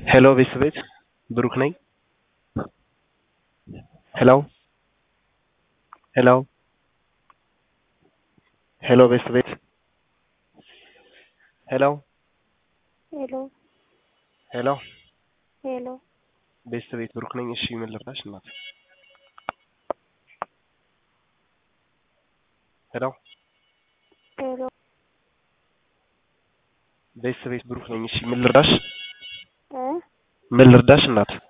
Hello, ቤተሰቤት ብሩክ ነኝ። ሄሎ ሄሎ ሄሎ ቤተሰቤት ሄሎ Hello, ሄሎ hello, ቤተሰቤት ብሩክ ነኝ። እሺ ምን ልርዳሽ እናት? ሄሎ hello, ቤተሰቤት ብሩክ ነኝ። እሺ ምን ልርዳሽ? eh? ምን ልርዳሽ እናት?